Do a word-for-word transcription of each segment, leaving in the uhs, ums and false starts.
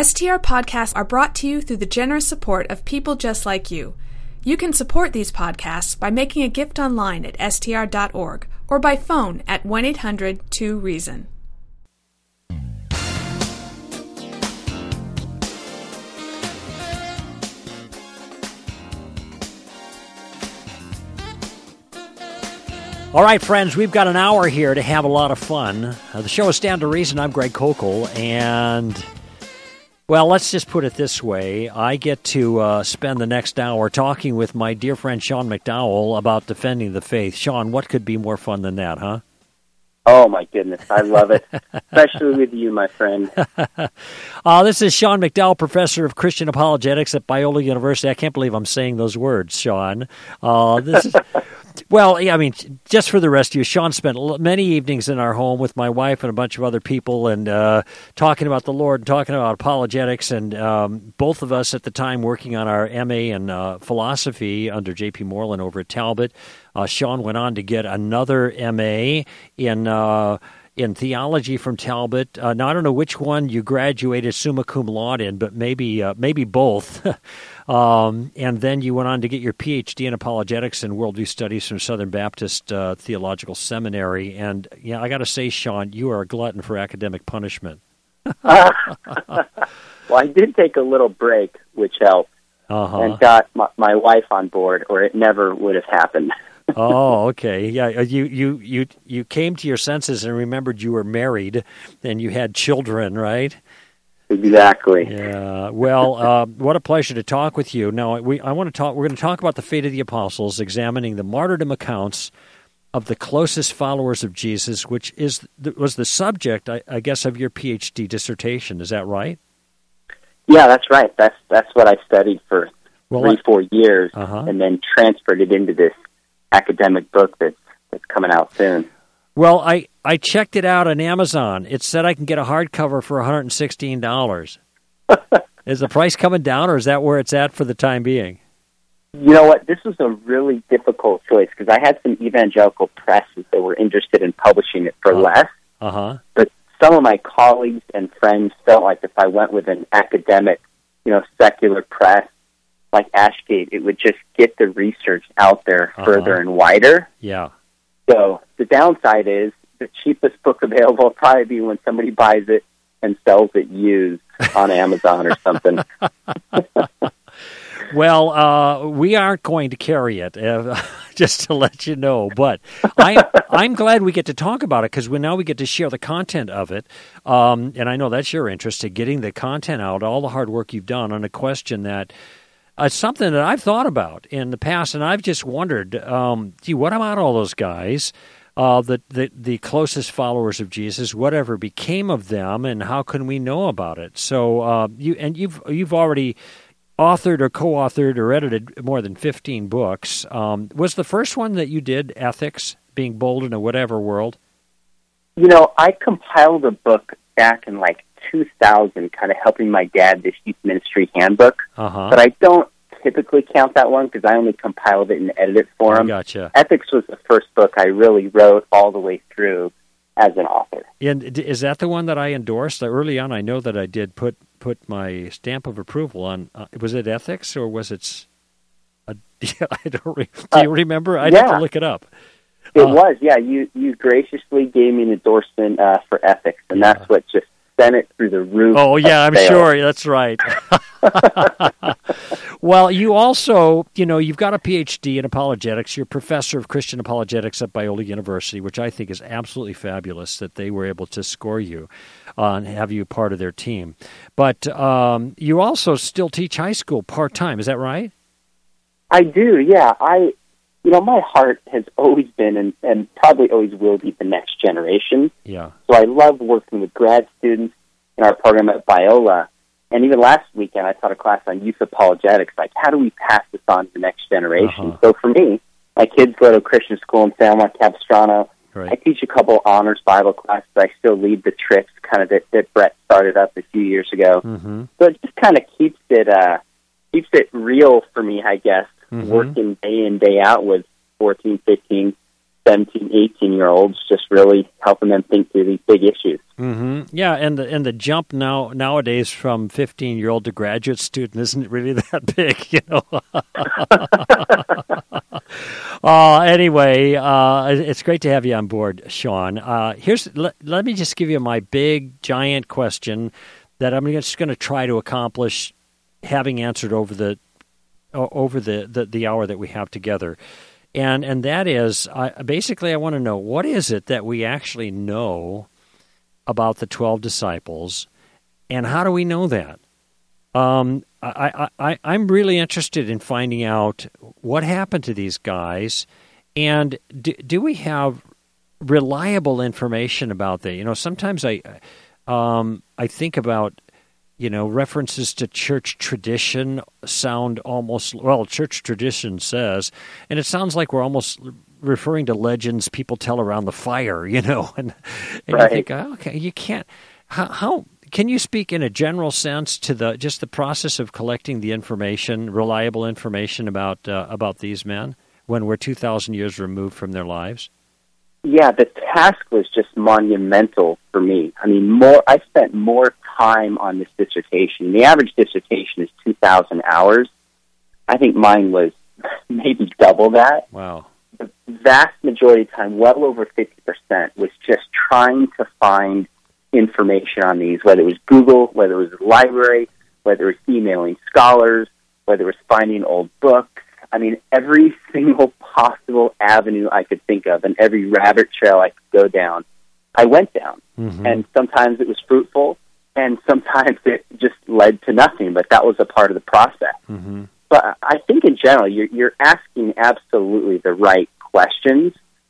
S T R podcasts are brought to you through the generous support of people just like you. You can support these podcasts by making a gift online at S T R dot org or by phone at one eight hundred two reason. All right, friends, we've got an hour here to have a lot of fun. Uh, the show is Stand to Reason. I'm Greg Kokel, and, well, let's just put it this way. I get to uh, spend the next hour talking with my dear friend Sean McDowell about defending the faith. Sean, what could be more fun than that, huh? Oh, my goodness. I love it, especially with you, my friend. uh, this is Sean McDowell, professor of Christian apologetics at Biola University. I can't believe I'm saying those words, Sean. Uh, this is... Well, yeah, I mean, just for the rest of you, Sean spent many evenings in our home with my wife and a bunch of other people and uh, talking about the Lord and talking about apologetics. And um, both of us at the time working on our M A in uh, philosophy under J P Moreland over at Talbot. Uh, Sean went on to get another M A in uh, in theology from Talbot. Uh, now, I don't know which one you graduated summa cum laude in, but maybe uh, maybe both. Um, and then you went on to get your P H D in apologetics and worldview studies from Southern Baptist uh, Theological Seminary. And yeah, I got to say, Sean, you are a glutton for academic punishment. uh, well, I did take a little break, which helped, uh-huh. and got my, my wife on board, or it never would have happened. Oh, okay. Yeah, you, you, you, you came to your senses and remembered you were married and you had children, right? Exactly. Yeah. Well, uh, what a pleasure to talk with you. Now, we I want to talk. We're going to talk about the fate of the apostles, examining the martyrdom accounts of the closest followers of Jesus, which is was the subject, I, I guess, of your P H D dissertation. Is that right? Yeah, that's right. That's that's what I studied for well, three, four years, uh-huh. and then transferred it into this academic book that's that's coming out soon. Well, I, I checked it out on Amazon. It said I can get a hardcover for one hundred sixteen dollars. Is the price coming down, or is that where it's at for the time being? You know what? This was a really difficult choice because I had some evangelical presses that were interested in publishing it for uh, less. Uh-huh. But some of my colleagues and friends felt like if I went with an academic, you know, secular press like Ashgate, it would just get the research out there uh-huh. further and wider. Yeah. So the downside is the cheapest book available will probably be when somebody buys it and sells it used on Amazon or something. Well, uh, we aren't going to carry it, uh, just to let you know. But I, I'm glad we get to talk about it because we, now we get to share the content of it. Um, and I know that's your interest in getting the content out, all the hard work you've done on a question that Uh, it's something that I've thought about in the past, and I've just wondered, um, gee, what about all those guys, uh, the, the the closest followers of Jesus? Whatever became of them, and how can we know about it? So, uh, you and you've you've already authored or co-authored or edited more than fifteen books. Um, was the first one that you did Ethics, Being Bold in a Whatever World? You know, I compiled a book back in like two thousand, kind of helping my dad, this youth ministry handbook. Uh-huh. But I don't typically count that one because I only compiled it and edited it for him. Gotcha. Ethics was the first book I really wrote all the way through as an author. And is that the one that I endorsed? Early on, I know that I did put, put my stamp of approval on. Uh, was it Ethics or was it? A, I don't. Re, do you remember? I'd yeah. have to look it up. It uh, was, yeah. You you graciously gave me an endorsement uh, for Ethics, and yeah. that's what just sent it through the roof. Oh, yeah, I'm sales. sure. That's right. Well, you also, you know, you've got a P H D in apologetics. You're a professor of Christian apologetics at Biola University, which I think is absolutely fabulous that they were able to score you uh, and have you part of their team. But um, you also still teach high school part-time. Is that right? I do, yeah. I, you know, my heart has always been and, and probably always will be the next generation. Yeah. So I love working with grad students in our program at Biola. And even last weekend, I taught a class on youth apologetics, like how do we pass this on to the next generation? Uh-huh. So for me, my kids go to a Christian school in San Juan Capistrano. Right. I teach a couple honors Bible classes. I still lead the trips kind of that, that Brett started up a few years ago. Mm-hmm. So it just kind of keeps it uh, keeps it real for me, I guess, mm-hmm. working day in, day out with fourteen, fifteen, seventeen, eighteen-year-olds, just really helping them think through these big issues. Mm-hmm. Yeah, and the and the jump now nowadays from fifteen-year-old to graduate student isn't really that big, you know. uh, anyway, uh, it's great to have you on board, Sean. Uh, here's let, let me just give you my big, giant question that I'm just going to try to accomplish having answered over the over the, the, the hour that we have together. And and that is, I, basically, I want to know, what is it that we actually know about the twelve disciples, and how do we know that? Um, I, I, I, I'm really interested in finding out what happened to these guys, and do, do we have reliable information about that? You know, sometimes I, um, I think about, you know, references to church tradition sound almost, well, church tradition says, and it sounds like we're almost referring to legends people tell around the fire, you know, and, and right. you think, oh, okay, you can't, how, how, can you speak in a general sense to the, just the process of collecting the information, reliable information about, uh, about these men when we're two thousand years removed from their lives? Yeah, the task was just monumental for me. I mean, more. I spent more time on this dissertation. The average dissertation is two thousand hours. I think mine was maybe double that. Wow. The vast majority of time, well over fifty percent, was just trying to find information on these, whether it was Google, whether it was the library, whether it was emailing scholars, whether it was finding old books. I mean, every single possible avenue I could think of and every rabbit trail I could go down, I went down. Mm-hmm. And sometimes it was fruitful, and sometimes it just led to nothing, but that was a part of the process. Mm-hmm. But I think in general, you're, you're asking absolutely the right questions.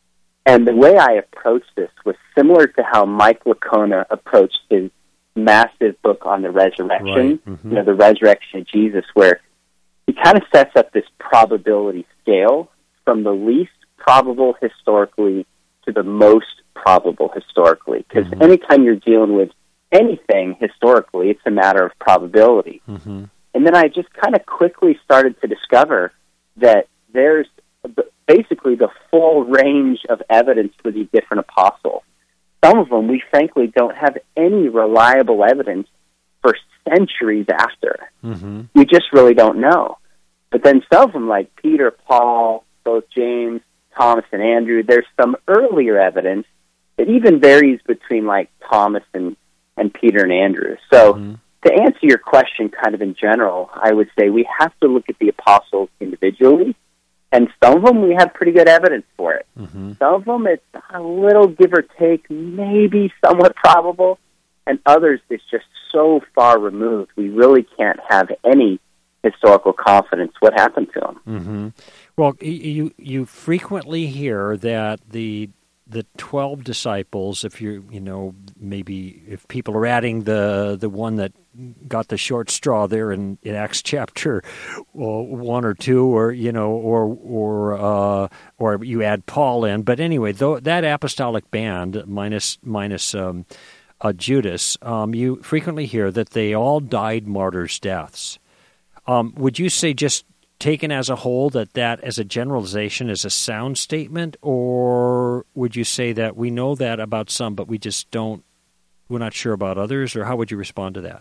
And the way I approached this was similar to how Mike Licona approached his massive book on the resurrection, right. mm-hmm. you know, the resurrection of Jesus, where he kind of sets up this probability scale from the least probable historically to the most probable historically. Because mm-hmm. anytime you're dealing with anything historically, it's a matter of probability. Mm-hmm. And then I just kind of quickly started to discover that there's basically the full range of evidence for these different apostles. Some of them we frankly don't have any reliable evidence for centuries after. Mm-hmm. We just really don't know. But then some of them, like Peter, Paul, both James, Thomas, and Andrew, there's some earlier evidence that even varies between, like, Thomas and, and Peter and Andrew. So mm-hmm. to answer your question kind of in general, I would say we have to look at the apostles individually, and some of them we have pretty good evidence for it. Mm-hmm. Some of them it's a little give or take, maybe somewhat probable, and others it's just so far removed we really can't have any historical confidence what happened to them. Mm-hmm. Well, you you frequently hear that the the twelve disciples, if you you know maybe if people are adding the the one that got the short straw there in, in Acts chapter well, one or two, or you know, or or uh, or you add Paul in, but anyway, though that apostolic band minus minus. Um, Uh, Judas, um, you frequently hear that they all died martyrs' deaths. Um, would you say, just taken as a whole, that that as a generalization is a sound statement, or would you say that we know that about some, but we just don't, we're not sure about others, or how would you respond to that?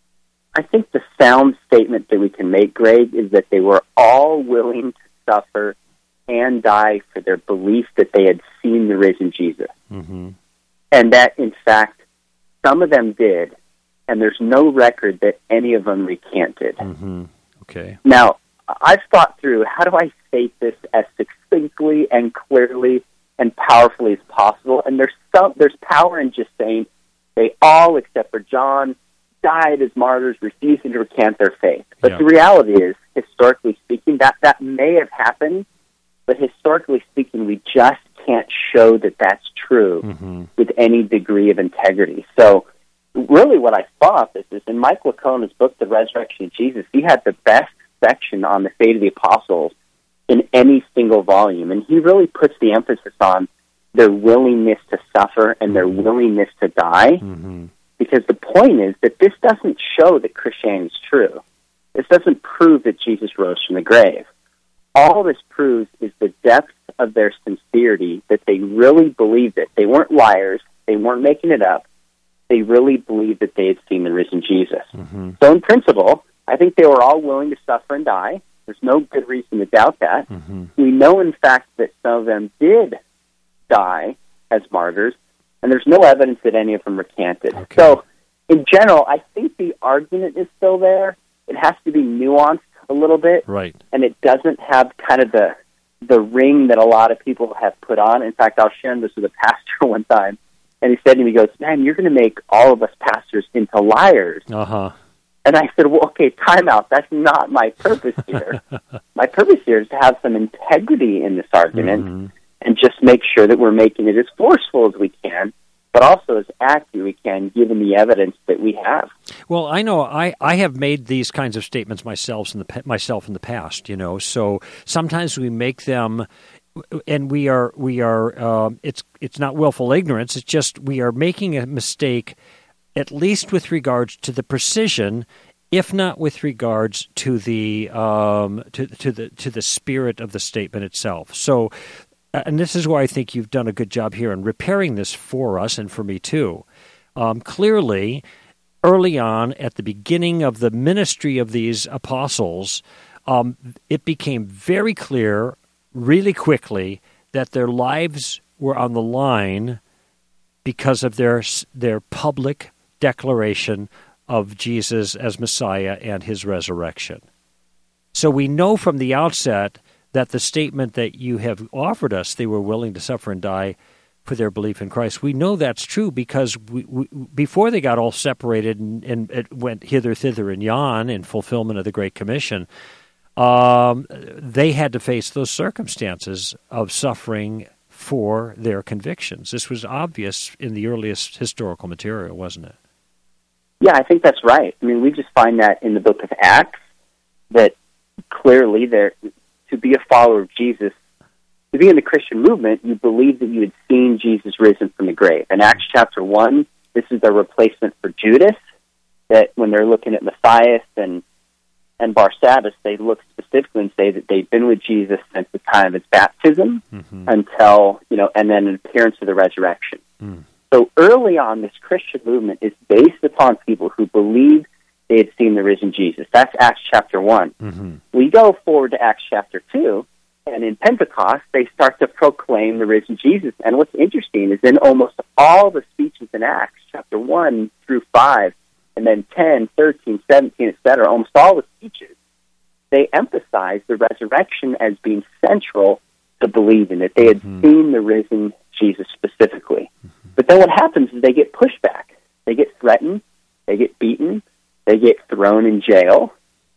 I think the sound statement that we can make, Greg, is that they were all willing to suffer and die for their belief that they had seen the risen Jesus. Mm-hmm. And that, in fact, some of them did, and there's no record that any of them recanted. Mm-hmm. Okay. Now, I've thought through, how do I state this as succinctly and clearly and powerfully as possible? And there's some, there's power in just saying they all, except for John, died as martyrs, refusing to recant their faith. But yeah. the reality is, historically speaking, that, that may have happened, but historically speaking, we just can't show that that's true mm-hmm. with any degree of integrity. So really what I thought this is, in Mike Licona's book, The Resurrection of Jesus, he had the best section on the fate of the apostles in any single volume. And he really puts the emphasis on their willingness to suffer and their willingness to die. Mm-hmm. Because the point is that this doesn't show that Christianity is true. This doesn't prove that Jesus rose from the grave. All this proves is the depth of their sincerity that they really believed it. They weren't liars. They weren't making it up. They really believed that they had seen the risen Jesus. Mm-hmm. So in principle, I think they were all willing to suffer and die. There's no good reason to doubt that. Mm-hmm. We know, in fact, that some of them did die as martyrs, and there's no evidence that any of them recanted. Okay. So, in general, I think the argument is still there. It has to be nuanced a little bit, right? And it doesn't have kind of the the ring that a lot of people have put on. In fact, I was sharing this with a pastor one time, and he said to me, he goes, "Man, you're going to make all of us pastors into liars." Uh-huh. And I said, well, okay, time out. That's not my purpose here. My purpose here is to have some integrity in this argument mm-hmm. and just make sure that we're making it as forceful as we can, but also as accurate we can, given the evidence that we have. Well, I know I, I have made these kinds of statements myself in the myself in the past. You know, so sometimes we make them, and we are we are. Um, it's it's not willful ignorance. It's just we are making a mistake, at least with regards to the precision, if not with regards to the um, to to the to the spirit of the statement itself. So. And this is why I think you've done a good job here in repairing this for us and for me too. Um, clearly, early on, at the beginning of the ministry of these apostles, um, it became very clear really quickly that their lives were on the line because of their their public declaration of Jesus as Messiah and his resurrection. So we know from the outset that the statement that you have offered us, they were willing to suffer and die for their belief in Christ. We know that's true because we, we, before they got all separated and, and it went hither, thither, and yon in fulfillment of the Great Commission, um, they had to face those circumstances of suffering for their convictions. This was obvious in the earliest historical material, wasn't it? Yeah, I think that's right. I mean, we just find that in the book of Acts, that clearly there... to be a follower of Jesus, to be in the Christian movement, you believe that you had seen Jesus risen from the grave. In Acts chapter one, this is the replacement for Judas, that when they're looking at Matthias and and Barsabbas, they look specifically and say that they've been with Jesus since the time of his baptism mm-hmm. until, you know, and then an appearance of the resurrection. Mm. So early on, this Christian movement is based upon people who believe they had seen the risen Jesus. That's Acts chapter one. Mm-hmm. We go forward to Acts chapter two, and in Pentecost, they start to proclaim the risen Jesus. And what's interesting is in almost all the speeches in Acts, chapter one through five, and then ten, thirteen, seventeen, et cetera, almost all the speeches, they emphasize the resurrection as being central to believing that they had mm-hmm. seen the risen Jesus specifically. Mm-hmm. But then what happens is they get pushed back. They get threatened. They get beaten. They get thrown in jail,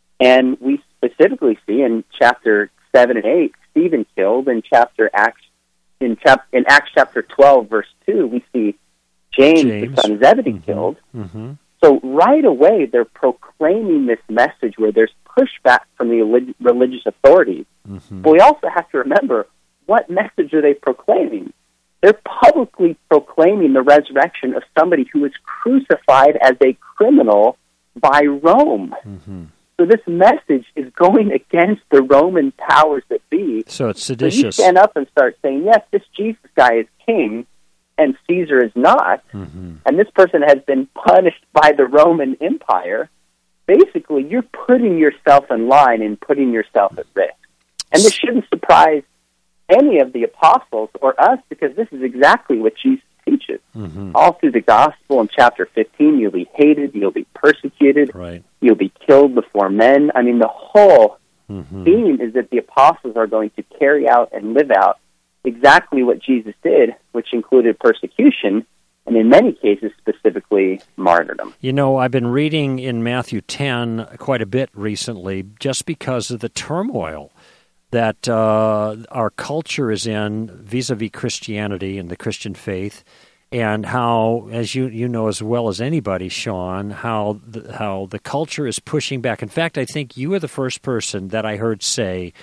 and we specifically see in chapter seven and eight, Stephen killed. In chapter Acts, in, chap, in Acts chapter twelve, verse two, we see James, James. the son of Zebedee, mm-hmm. killed. Mm-hmm. So right away, they're proclaiming this message where there's pushback from the religious authorities. Mm-hmm. But we also have to remember, what message are they proclaiming? They're publicly proclaiming the resurrection of somebody who was crucified as a criminal by Rome. Mm-hmm. So this message is going against the Roman powers that be. So it's seditious. So you stand up and start saying, yes, this Jesus guy is king, and Caesar is not, mm-hmm. and this person has been punished by the Roman Empire. Basically, you're putting yourself in line and putting yourself at risk. And this shouldn't surprise any of the apostles or us, because this is exactly what Jesus teaches. Mm-hmm. All through the gospel in chapter fifteen, you'll be hated, you'll be persecuted, right. you'll be killed before men. I mean, the whole mm-hmm. theme is that the apostles are going to carry out and live out exactly what Jesus did, which included persecution, and in many cases, specifically martyrdom. You know, I've been reading in Matthew ten quite a bit recently, just because of the turmoil that uh, our culture is in vis-a-vis Christianity and the Christian faith, and how, as you you know as well as anybody, Sean, how the, how the culture is pushing back. In fact, I think you were the first person that I heard say,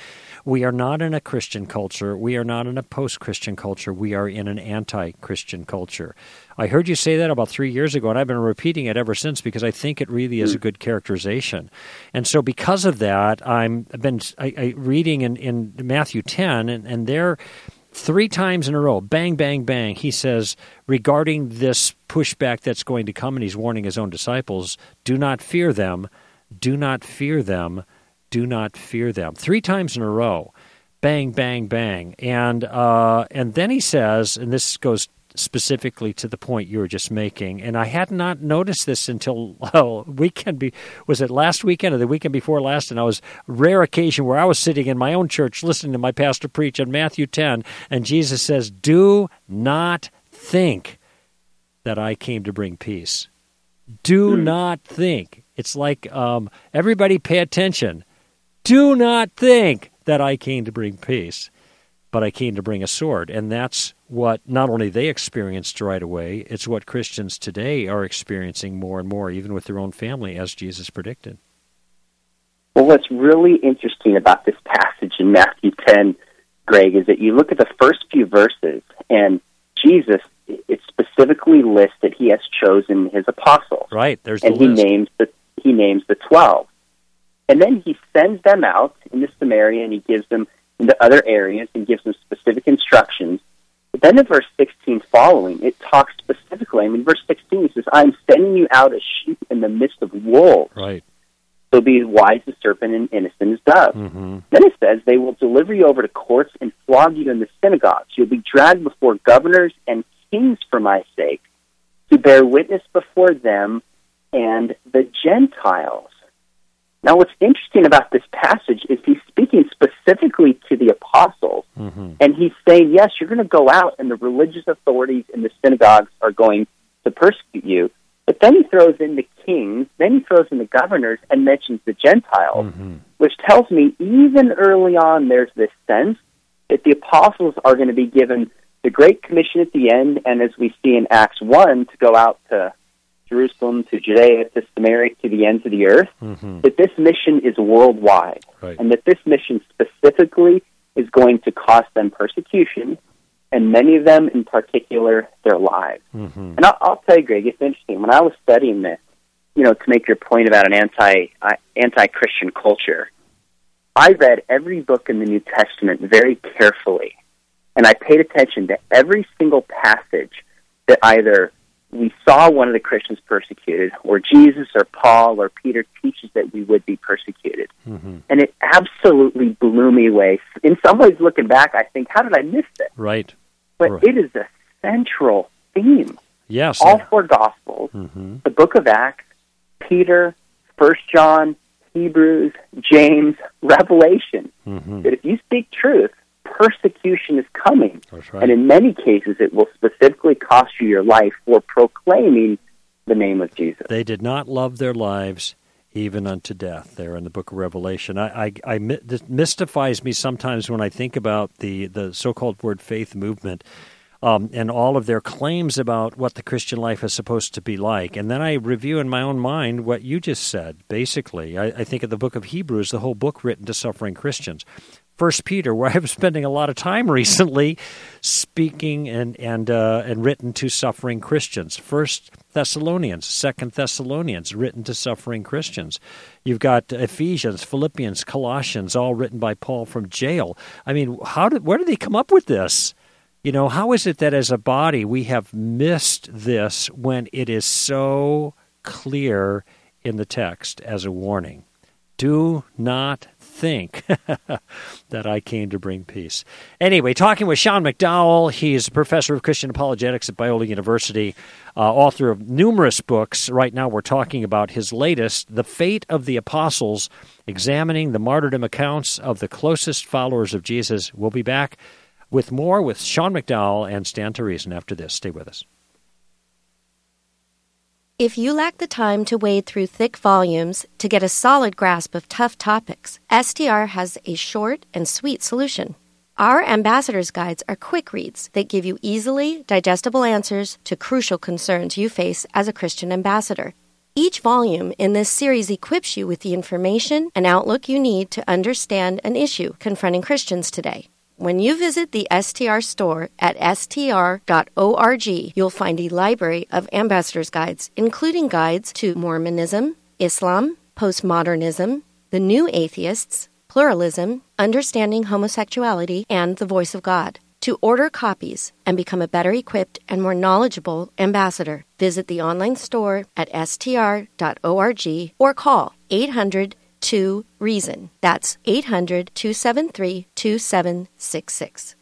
We are not in a Christian culture. We are not in a post-Christian culture. We are in an anti-Christian culture. I heard you say that about three years ago, and I've been repeating it ever since because I think it really is a good characterization. And so because of that, I'm, I've been I, I reading in, in Matthew ten, and, and there, three times in a row, bang, bang, bang, he says, regarding this pushback that's going to come, and he's warning his own disciples, do not fear them, do not fear them, do not fear them. Three times in a row, bang, bang, bang. And uh, and then he says, and this goes specifically to the point you were just making, and I had not noticed this until oh, weekend be, was it last weekend or the weekend before last, and I was rare occasion where I was sitting in my own church listening to my pastor preach on Matthew ten, and Jesus says, do not think that I came to bring peace. Do not think. It's like, um, everybody pay attention. Do not think that I came to bring peace, but I came to bring a sword. And that's what not only they experienced right away, it's what Christians today are experiencing more and more, even with their own family, as Jesus predicted. Well, what's really interesting about this passage in Matthew ten, Greg, is that you look at the first few verses, and Jesus, it specifically lists that he has chosen his apostles. Right, there's the and he list. names the he names the twelve. And then he sends them out into Samaria, and he gives them into other areas and gives them specific instructions. But then in verse sixteen following, it talks specifically. I mean, verse sixteen, he says, I'm sending you out as sheep in the midst of wolves. Right. So be wise as serpent and innocent as dove. Mm-hmm. Then it says, they will deliver you over to courts and flog you in the synagogues. You'll be dragged before governors and kings for my sake, to bear witness before them and the Gentiles. Now, what's interesting about this passage is he's speaking specifically to the apostles, mm-hmm. and he's saying, yes, you're going to go out, and the religious authorities in the synagogues are going to persecute you. But then he throws in the kings, then he throws in the governors, and mentions the Gentiles, mm-hmm. which tells me even early on there's this sense that the apostles are going to be given the Great Commission at the end, and as we see in Acts one, to go out to Jerusalem, to Judea, to Samaria, to the ends of the earth, mm-hmm. that this mission is worldwide, right. and that this mission specifically is going to cost them persecution, and many of them in particular, their lives. Mm-hmm. And I'll, I'll tell you, Greg, it's interesting. When I was studying this, you know, to make your point about an anti, uh, anti-Christian culture, I read every book in the New Testament very carefully, and I paid attention to every single passage that either we saw one of the Christians persecuted, or Jesus or Paul or Peter teaches that we would be persecuted. Mm-hmm. And it absolutely blew me away. In some ways, looking back, I think, how did I miss this? Right. But right. it is a central theme. Yes. All four Gospels, mm-hmm. the book of Acts, Peter, First John, Hebrews, James, Revelation, mm-hmm. that if you speak truth, persecution is coming. That's right. And in many cases, it will specifically cost you your life for proclaiming the name of Jesus. They did not love their lives even unto death, there in the book of Revelation. I, I, I, it mystifies me sometimes when I think about the, the so-called word faith movement um, and all of their claims about what the Christian life is supposed to be like. And then I review in my own mind what you just said, basically. I, I think of the book of Hebrews, the whole book written to suffering Christians. First Peter, where I've been spending a lot of time recently speaking and and uh, and written to suffering Christians. First Thessalonians, Second Thessalonians, written to suffering Christians. You've got Ephesians, Philippians, Colossians, all written by Paul from jail. I mean, how did where did they come up with this? You know, how is it that as a body we have missed this when it is so clear in the text as a warning? Do not think that I came to bring peace. Anyway, talking with Sean McDowell. He's a professor of Christian apologetics at Biola University, uh, author of numerous books. Right now we're talking about his latest, The Fate of the Apostles, examining the martyrdom accounts of the closest followers of Jesus. We'll be back with more with Sean McDowell and Stan Teresen after this. Stay with us. If you lack the time to wade through thick volumes to get a solid grasp of tough topics, S T R has a short and sweet solution. Our Ambassador's Guides are quick reads that give you easily digestible answers to crucial concerns you face as a Christian ambassador. Each volume in this series equips you with the information and outlook you need to understand an issue confronting Christians today. When you visit the S T R store at S T R dot org, you'll find a library of ambassadors' guides, including guides to Mormonism, Islam, postmodernism, the New Atheists, pluralism, understanding homosexuality, and the voice of God. To order copies and become a better equipped and more knowledgeable ambassador, visit the online store at S T R dot org or call eight hundred two reason. That's eight hundred two seven three two seven six six.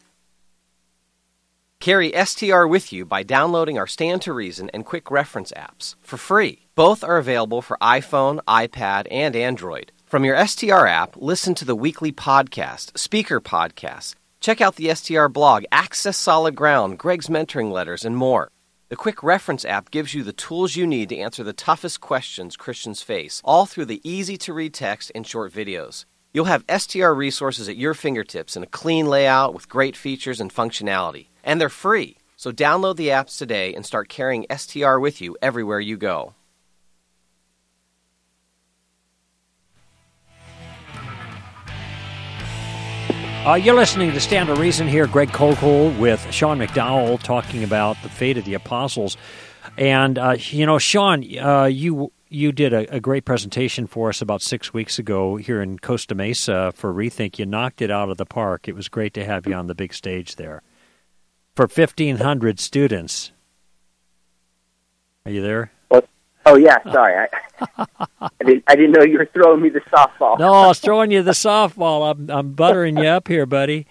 Carry S T R with you by downloading our Stand to Reason and Quick Reference apps for free. Both are available for iPhone, iPad, and Android. From your S T R app, listen to the weekly podcast, speaker podcasts. Check out the S T R blog, Access Solid Ground, Greg's mentoring letters, and more. The Quick Reference app gives you the tools you need to answer the toughest questions Christians face, all through the easy-to-read text and short videos. You'll have S T R resources at your fingertips in a clean layout with great features and functionality. And they're free, so download the apps today and start carrying S T R with you everywhere you go. Uh, you're listening to Stand to Reason here. Greg Koukl with Sean McDowell talking about the fate of the apostles. And, uh, you know, Sean, uh, you you did a, a great presentation for us about six weeks ago here in Costa Mesa for Rethink. You knocked it out of the park. It was great to have you on the big stage there. For fifteen hundred students. Are you there? Oh, yeah, sorry. I, I, didn't, I didn't know you were throwing me the softball. No, I was throwing you the softball. I'm, I'm buttering you up here, buddy.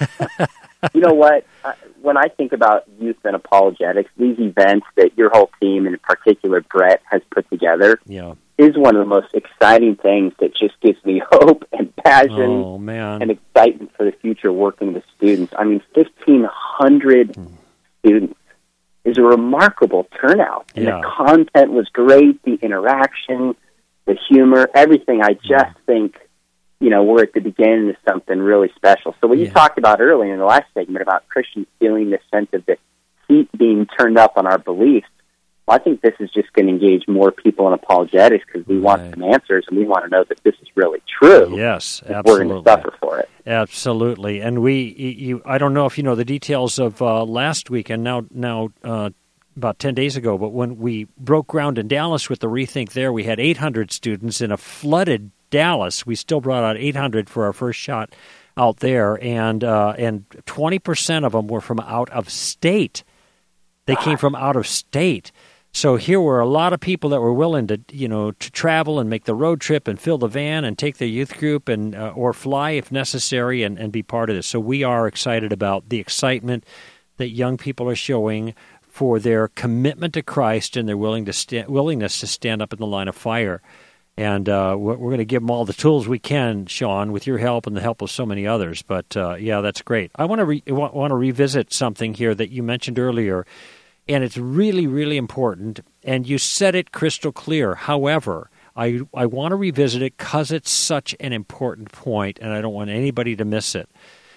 You know what? Uh, when I think about youth and apologetics, these events that your whole team, and in particular Brett, has put together yeah. is one of the most exciting things that just gives me hope and passion oh, man. and excitement for the future working with students. I mean, fifteen hundred hmm. students is a remarkable turnout. And yeah. the content was great, the interaction, the humor, everything. I just yeah. think, you know, we're at the beginning of something really special. So what yeah. you talked about earlier in the last segment about Christians feeling this sense of the heat being turned up on our beliefs, well, I think this is just going to engage more people in apologetics because we right. want some answers and we want to know that this is really true. Yes, absolutely. We're going to suffer for it. Absolutely. And we, you, I don't know if you know the details of uh, last week and now, now uh, about ten days ago, but when we broke ground in Dallas with the Rethink there, we had eight hundred students in a flooded Dallas. We still brought out eight hundred for our first shot out there, and uh, and twenty percent of them were from out of state. They came from out of state. So here were a lot of people that were willing to, you know, to travel and make the road trip and fill the van and take their youth group and uh, or fly if necessary and, and be part of this. So we are excited about the excitement that young people are showing for their commitment to Christ and their willing to sta- willingness to stand up in the line of fire. And uh, we're, we're going to give them all the tools we can, Sean, with your help and the help of so many others. But, uh, yeah, that's great. I want to re- want, want to revisit something here that you mentioned earlier, and it's really, really important, and you said it crystal clear. However, I, I want to revisit it because it's such an important point, and I don't want anybody to miss it.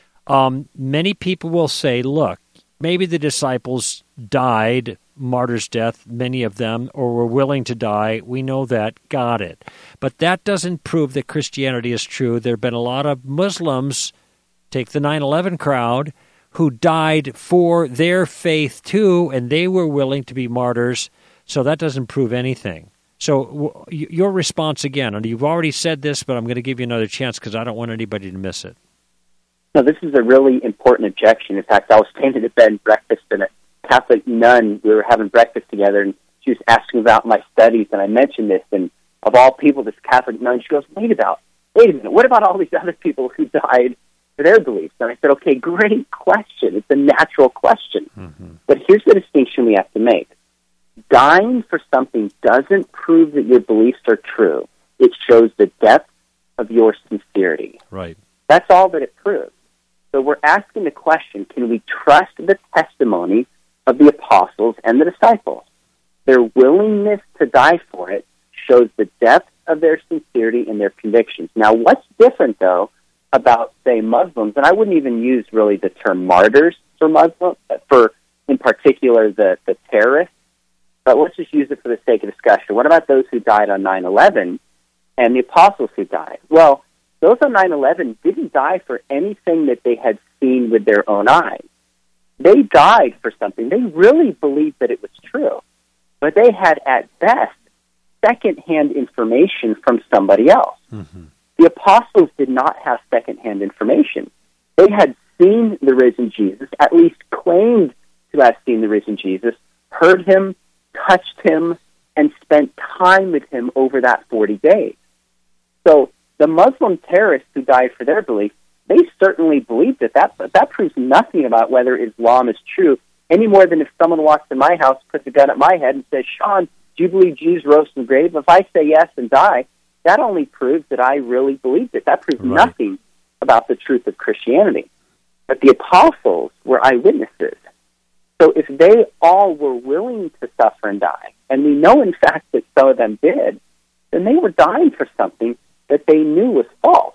Um, many people will say, look, maybe the disciples died martyr's death, many of them, or were willing to die. We know that. Got it. But that doesn't prove that Christianity is true. There have been a lot of Muslims, take the nine eleven crowd, who died for their faith too, and they were willing to be martyrs. So that doesn't prove anything. So w- your response again, and you've already said this, but I'm going to give you another chance because I don't want anybody to miss it. No, this is a really important objection. In fact, I was standing at bed and breakfast, and a Catholic nun, we were having breakfast together, and she was asking about my studies, and I mentioned this, and of all people, this Catholic nun, she goes, wait about, wait a minute, what about all these other people who died for their beliefs? And I said, okay, great question. It's a natural question. Mm-hmm. But here's the distinction we have to make. Dying for something doesn't prove that your beliefs are true. It shows the depth of your sincerity. Right. That's all that it proves. So we're asking the question, can we trust the testimony of the apostles and the disciples? Their willingness to die for it shows the depth of their sincerity and their convictions. Now, what's different, though, about, say, Muslims, and I wouldn't even use really the term martyrs for Muslims, for, in particular, the, the terrorists, but let's just use it for the sake of discussion. What about those who died on nine eleven and the apostles who died? Well, those on nine eleven didn't die for anything that they had seen with their own eyes. They died for something. They really believed that it was true, but they had, at best, secondhand information from somebody else. Mm-hmm. The apostles did not have secondhand information. They had seen the risen Jesus, at least claimed to have seen the risen Jesus, heard him, touched him, and spent time with him over that forty days. So the Muslim terrorists who died for their belief, they certainly believed it. That, that proves nothing about whether Islam is true, any more than if someone walks in my house, puts a gun at my head, and says, Sean, do you believe Jesus rose from the grave? If I say yes and die, that only proves that I really believed it. That proves right. nothing about the truth of Christianity. But the apostles were eyewitnesses. So if they all were willing to suffer and die, and we know, in fact, that some of them did, then they were dying for something that they knew was false.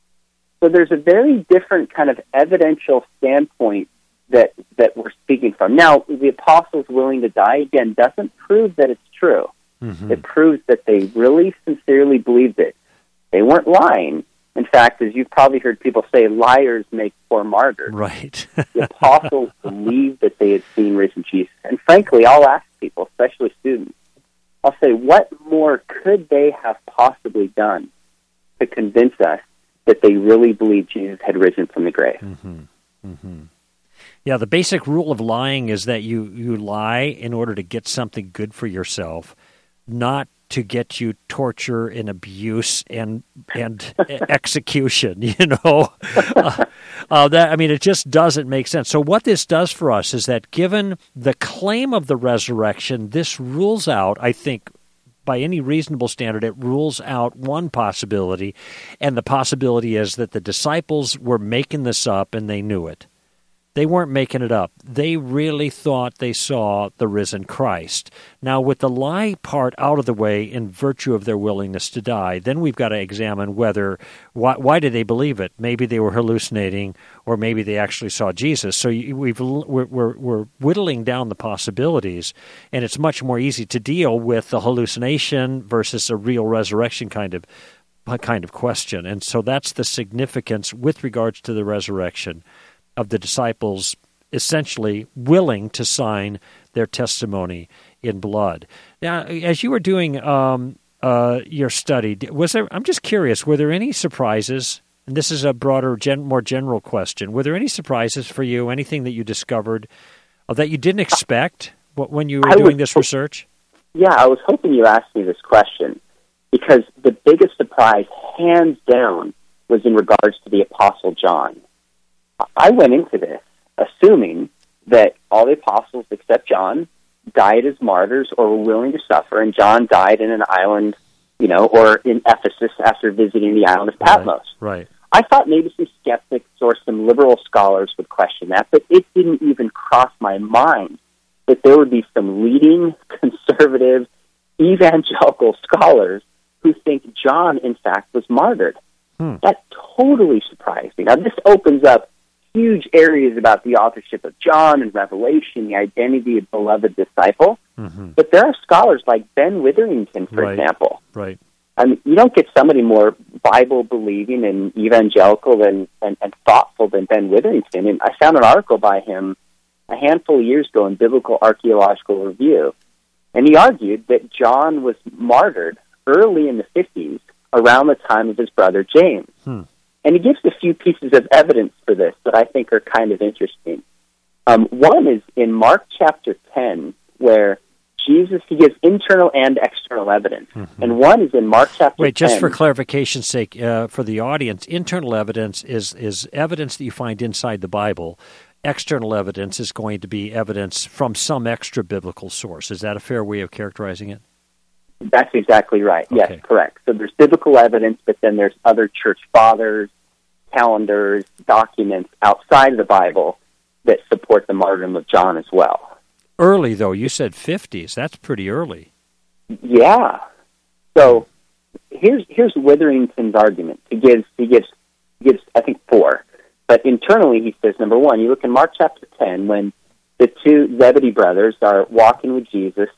So there's a very different kind of evidential standpoint that, that we're speaking from. Now, the apostles willing to die, again, doesn't prove that it's true. Mm-hmm. It proves that they really sincerely believed it. They weren't lying. In fact, as you've probably heard people say, liars make poor martyrs. Right. The apostles believed that they had seen risen Jesus. And frankly, I'll ask people, especially students, I'll say, what more could they have possibly done to convince us that they really believed Jesus had risen from the grave? Mm-hmm. Mm-hmm. Yeah, the basic rule of lying is that you, you lie in order to get something good for yourself, not to get you torture and abuse and and execution, you know. uh, uh, that I mean, it just doesn't make sense. So what this does for us is that given the claim of the resurrection, this rules out, I think, by any reasonable standard, it rules out one possibility, and the possibility is that the disciples were making this up and they knew it. They weren't making it up. They really thought they saw the risen Christ. Now, with the lie part out of the way in virtue of their willingness to die, then we've got to examine whether, why, why did they believe it? Maybe they were hallucinating, or maybe they actually saw Jesus. So we've, we're, we're, we're whittling down the possibilities, and it's much more easy to deal with the hallucination versus a real resurrection kind of, kind of question. And so that's the significance with regards to the resurrection of the disciples essentially willing to sign their testimony in blood. Now, as you were doing um, uh, your study, was there? I'm just curious. Were there any surprises? And this is a broader, gen, more general question. Were there any surprises for you? Anything that you discovered uh, that you didn't expect when you were I doing was, this research? Yeah, I was hoping you asked me this question because the biggest surprise, hands down, was in regards to the Apostle John. I went into this assuming that all the apostles except John died as martyrs or were willing to suffer, and John died in an island, you know, or in Ephesus after visiting the island of Patmos. Right. right. I thought maybe some skeptics or some liberal scholars would question that, but it didn't even cross my mind that there would be some leading conservative evangelical scholars who think John, in fact, was martyred. Hmm. That totally surprised me. Now, this opens up huge areas about the authorship of John and Revelation, the identity of beloved disciple. Mm-hmm. But there are scholars like Ben Witherington, for right. example. Right. I mean, you don't get somebody more Bible-believing and evangelical and, and, and thoughtful than Ben Witherington. And I found an article by him a handful of years ago in Biblical Archaeological Review, and he argued that John was martyred early in the fifties around the time of his brother James. Hmm. And he gives a few pieces of evidence for this that I think are kind of interesting. Um, one is in Mark chapter ten, where Jesus, he gives internal and external evidence. Mm-hmm. And one is in Mark chapter Wait, ten. Wait, just for clarification's sake, uh, for the audience, internal evidence is, is evidence that you find inside the Bible. External evidence is going to be evidence from some extra biblical source. Is that a fair way of characterizing it? That's exactly right. Okay. Yes, correct. So there's biblical evidence, but then there's other church fathers, calendars, documents outside of the Bible that support the martyrdom of John as well. Early, though. You said fifties. That's pretty early. Yeah. So here's here's Witherington's argument. He gives he gives he gives I think four. But internally he says, number one, you look in Mark chapter ten when the two Zebedee brothers are walking with Jesus,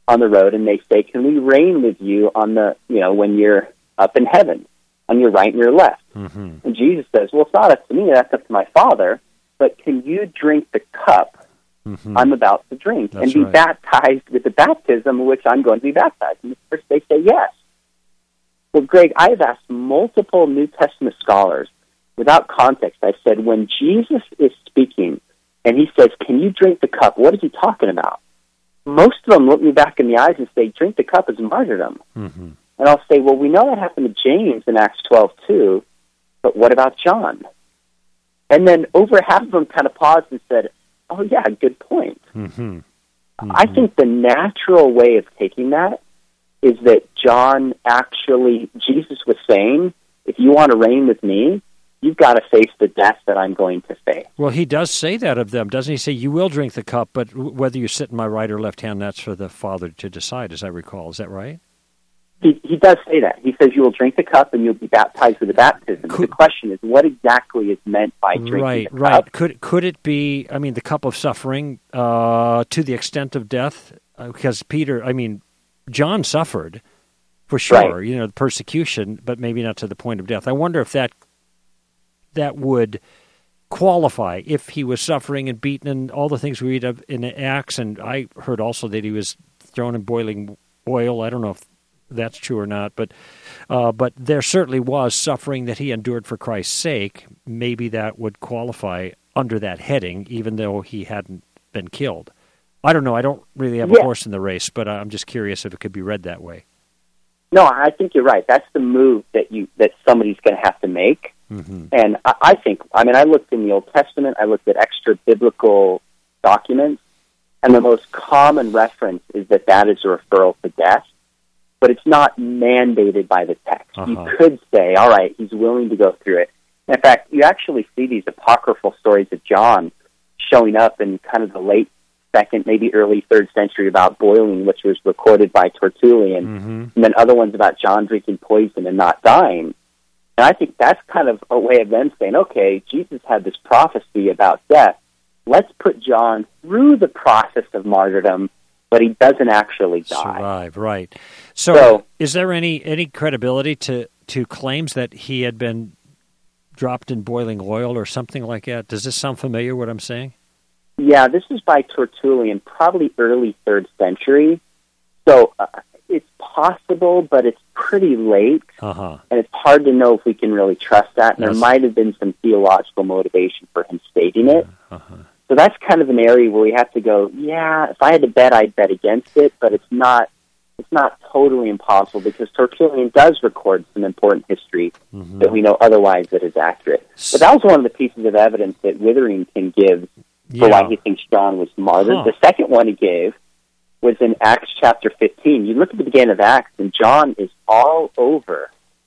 on the road, and they say, can we reign with you on the, you know, when you're up in heaven, on your right and your left? Mm-hmm. And Jesus says, well, it's not up to me, that's up to my Father, but can you drink the cup mm-hmm. I'm about to drink That's and be right. baptized with the baptism in which I'm going to be baptized? And of course they say yes. Well, Greg, I have asked multiple New Testament scholars, without context, I've said, when Jesus is speaking and he says, can you drink the cup, what is he talking about? Most of them look me back in the eyes and say, drink the cup is martyrdom. Mm-hmm. And I'll say, well, we know that happened to James in Acts twelve two, but what about John? And then over half of them kind of paused and said, oh, yeah, good point. Mm-hmm. Mm-hmm. I think the natural way of taking that is that John actually, Jesus was saying, if you want to reign with me, you've got to face the death that I'm going to face. Well, he does say that of them, doesn't he? Say, you will drink the cup, but whether you sit in my right or left hand, that's for the Father to decide, as I recall. Is that right? He, he does say that. He says you will drink the cup and you'll be baptized with the baptism. Could, the question is, what exactly is meant by drinking right, the cup? Right, right. Could, could it be, I mean, the cup of suffering uh, to the extent of death? Uh, because Peter, I mean, John suffered, for sure, right. you know, the persecution, but maybe not to the point of death. I wonder if that that would qualify if he was suffering and beaten and all the things we read of in Acts. And I heard also that he was thrown in boiling oil. I don't know if that's true or not, but uh, but there certainly was suffering that he endured for Christ's sake. Maybe that would qualify under that heading, even though he hadn't been killed. I don't know. I don't really have a yeah. horse in the race, but I'm just curious if it could be read that way. No, I think you're right. That's the move that you that somebody's going to have to make. Mm-hmm. And I, I think, I mean, I looked in the Old Testament, I looked at extra biblical documents, and the most common reference is that that is a referral to death, but it's not mandated by the text. Uh-huh. You could say, all right, he's willing to go through it. In fact, you actually see these apocryphal stories of John showing up in kind of the late second, maybe early third century about boiling, which was recorded by Tertullian, mm-hmm. and then other ones about John drinking poison and not dying. And I think that's kind of a way of them saying, okay, Jesus had this prophecy about death. Let's put John through the process of martyrdom, but he doesn't actually die. Survive, right. So, so is there any, any credibility to, to claims that he had been dropped in boiling oil or something like that? Does this sound familiar, what I'm saying? Yeah, this is by Tertullian, probably early third century. So uh, it's possible, but it's pretty late, uh-huh. and it's hard to know if we can really trust that. And that's... there might have been some theological motivation for him stating it. Uh-huh. So that's kind of an area where we have to go, yeah, if I had to bet, I'd bet against it, but it's not it's not totally impossible because Tertullian does record some important history mm-hmm. that we know otherwise that is accurate. But that was one of the pieces of evidence that Witherington gives for yeah. why he thinks John was martyred. Huh. The second one he gave was in Acts chapter fifteen. You look at the beginning of Acts, and John is all over.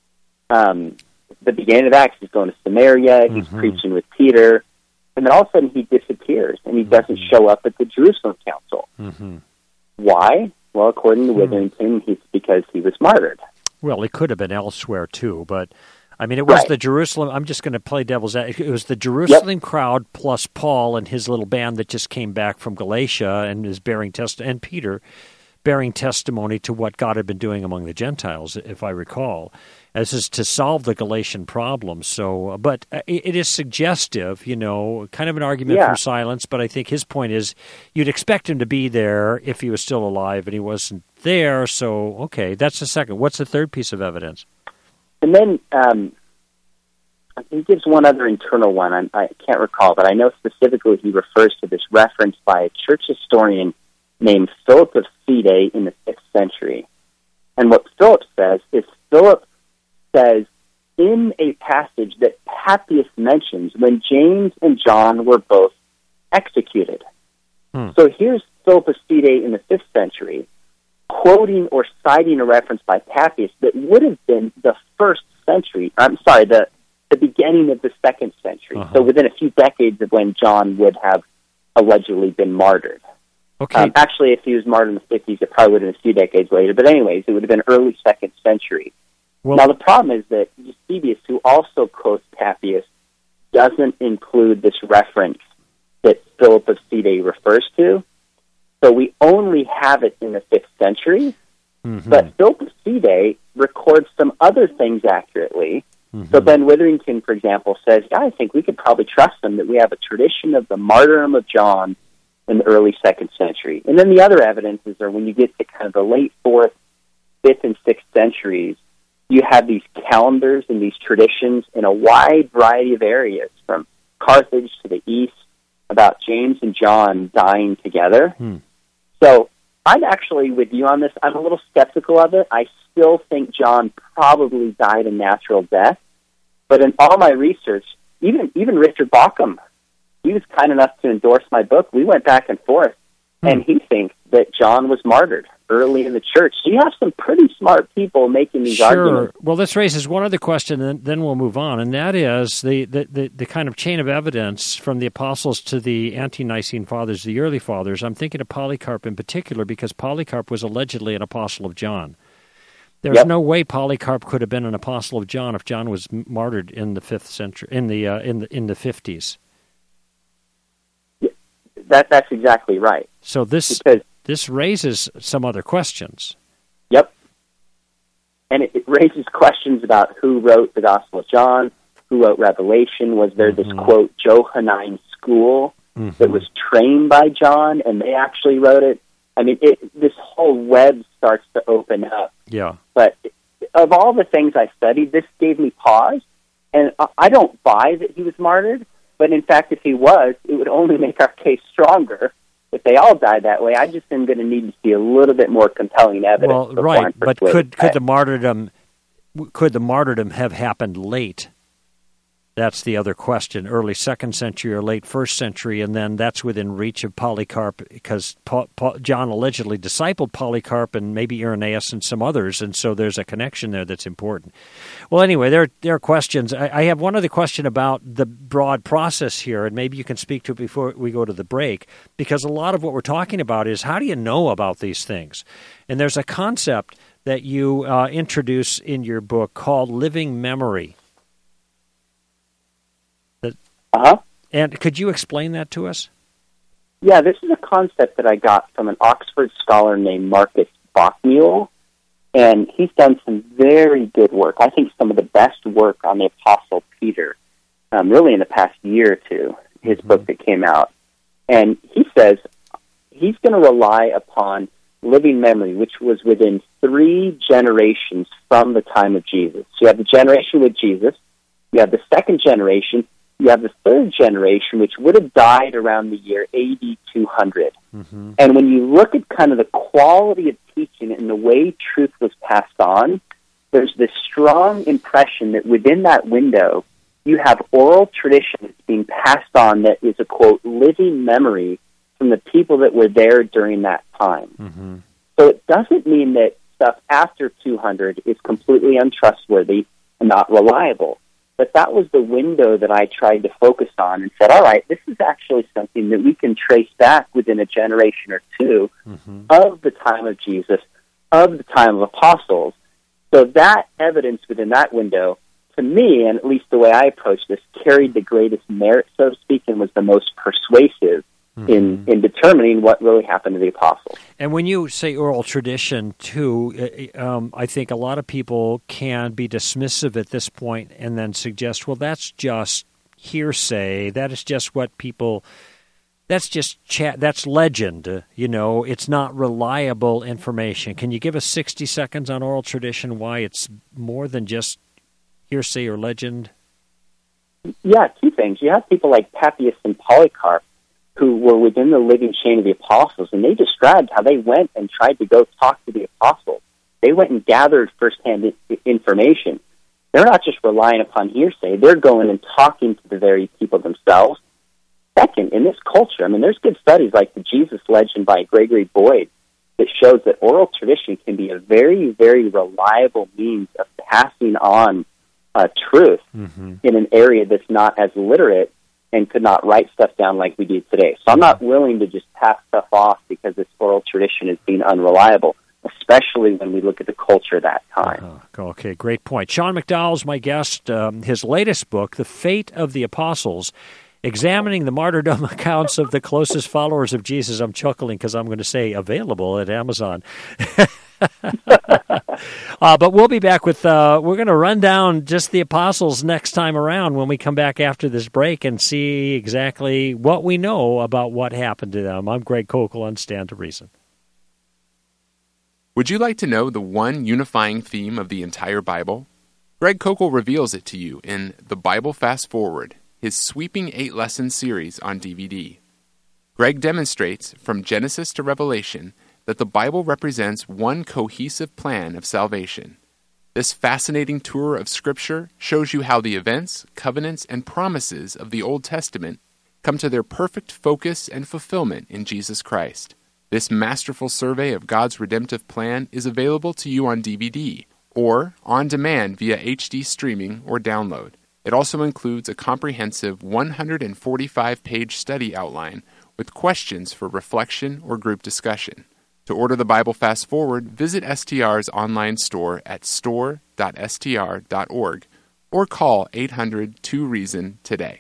Um, the beginning of Acts, he's going to Samaria, he's mm-hmm. preaching with Peter, and then all of a sudden he disappears, and he mm-hmm. doesn't show up at the Jerusalem Council. Mm-hmm. Why? Well, according to mm-hmm. Witherington, it's because he was martyred. Well, it could have been elsewhere, too, but... I mean, it was right. the Jerusalem, I'm just going to play devil's advocate, it was the Jerusalem yep. crowd plus Paul and his little band that just came back from Galatia and is bearing test and Peter bearing testimony to what God had been doing among the Gentiles, if I recall. This is to solve the Galatian problem. So, but it is suggestive, you know, kind of an argument yeah. for silence, but I think his point is you'd expect him to be there if he was still alive, and he wasn't there, so, okay, that's the second. What's the third piece of evidence? And then um, he gives one other internal one. I, I can't recall, but I know specifically he refers to this reference by a church historian named Philip of Fide in the sixth century. And what Philip says is Philip says in a passage that Papias mentions when James and John were both executed. Hmm. So here's Philip of Fide in the fifth century, quoting or citing a reference by Papias that would have been the first century, I'm sorry, the, the beginning of the second century, uh-huh. so within a few decades of when John would have allegedly been martyred. Okay. Um, actually, if he was martyred in the fifties, it probably would have been a few decades later, but anyways, it would have been early second century. Well, now, the problem is that Eusebius, who also quotes Papias, doesn't include this reference that Philip of Fide refers to. So we only have it in the fifth century, mm-hmm. but Philip Sidde records some other things accurately. Mm-hmm. So Ben Witherington, for example, says, yeah, I think we could probably trust them that we have a tradition of the martyrdom of John in the early second century. And then the other evidences are when you get to kind of the late fourth, fifth, and sixth centuries, you have these calendars and these traditions in a wide variety of areas, from Carthage to the east, about James and John dying together. Hmm. So I'm actually with you on this. I'm a little skeptical of it. I still think John probably died a natural death. But in all my research, even even Richard Bauckham, he was kind enough to endorse my book. We went back and forth, hmm. and he thinks that John was martyred early in the church. So you have some pretty smart people making these sure. arguments. Well, this raises one other question, and then we'll move on, and that is the, the, the, the kind of chain of evidence from the apostles to the ante-Nicene fathers, the early fathers. I'm thinking of Polycarp in particular, because Polycarp was allegedly an apostle of John. There's yep. no way Polycarp could have been an apostle of John if John was martyred in the fifth century, in the uh, in the in the fifties. Yeah, that that's exactly right. So this. Because This raises some other questions. Yep. And it, it raises questions about who wrote the Gospel of John, who wrote Revelation. Was there mm-hmm. this, quote, Johannine school mm-hmm. that was trained by John, and they actually wrote it? I mean, it, this whole web starts to open up. Yeah. But of all the things I studied, this gave me pause. And I don't buy that he was martyred, but in fact, if he was, it would only make our case stronger. If they all died that way, I just am going to need to see a little bit more compelling evidence. Well, right, but could could the martyrdom could the martyrdom have happened late? That's the other question. Early second century or late first century, and then that's within reach of Polycarp, because Paul, Paul, John allegedly discipled Polycarp and maybe Irenaeus and some others, and so there's a connection there that's important. Well, anyway, there, there are questions. I, I have one other question about the broad process here, and maybe you can speak to it before we go to the break, because a lot of what we're talking about is how do you know about these things? And there's a concept that you uh, introduce in your book called living memory. Uh-huh. And could you explain that to us? Yeah, this is a concept that I got from an Oxford scholar named Marcus Bockmuehl, and he's done some very good work. I think some of the best work on the Apostle Peter, um, really in the past year or two, his mm-hmm. book that came out. And he says he's going to rely upon living memory, which was within three generations from the time of Jesus. So you have the generation with Jesus, you have the second generation, you have the third generation, which would have died around the year A D two hundred. Mm-hmm. And when you look at kind of the quality of teaching and the way truth was passed on, there's this strong impression that within that window, you have oral traditions being passed on that is a, quote, living memory from the people that were there during that time. Mm-hmm. So it doesn't mean that stuff after two hundred is completely untrustworthy and not reliable. But that was the window that I tried to focus on and said, all right, this is actually something that we can trace back within a generation or two mm-hmm. of the time of Jesus, of the time of apostles. So that evidence within that window, to me, and at least the way I approached this, carried the greatest merit, so to speak, and was the most persuasive mm-hmm. in, in determining what really happened to the apostles. And when you say oral tradition, too, um, I think a lot of people can be dismissive at this point and then suggest, well, that's just hearsay. That is just what people, that's just chat, that's legend. Uh, you know, it's not reliable information. Can you give us sixty seconds on oral tradition, why it's more than just hearsay or legend? Yeah, two things. You have people like Papias and Polycarp, who were within the living chain of the apostles, and they described how they went and tried to go talk to the apostles. They went and gathered firsthand information. They're not just relying upon hearsay. They're going and talking to the very people themselves. Second, in this culture, I mean, there's good studies like the Jesus Legend by Gregory Boyd that shows that oral tradition can be a very, very reliable means of passing on uh, truth mm-hmm. in an area that's not as literate and could not write stuff down like we do today. So I'm not willing to just pass stuff off because this oral tradition is being unreliable, especially when we look at the culture at that time. Uh-huh. Okay, great point. Sean McDowell's my guest. Um, his latest book, The Fate of the Apostles, examining the martyrdom accounts of the closest followers of Jesus. I'm chuckling because I'm going to say available at Amazon. uh, but we'll be back with, uh, we're going to run down just the apostles next time around when we come back after this break and see exactly what we know about what happened to them. I'm Greg Koukl on Stand to Reason. Would you like to know the one unifying theme of the entire Bible? Greg Koukl reveals it to you in The Bible Fast Forward, his sweeping eight-lesson series on D V D. Greg demonstrates, from Genesis to Revelation, that the Bible represents one cohesive plan of salvation. This fascinating tour of Scripture shows you how the events, covenants, and promises of the Old Testament come to their perfect focus and fulfillment in Jesus Christ. This masterful survey of God's redemptive plan is available to you on D V D or on demand via H D streaming or download. It also includes a comprehensive one hundred forty-five page study outline with questions for reflection or group discussion. To order the Bible Fast Forward, visit S T R's online store at store dot S T R dot org or call eight hundred two reason today.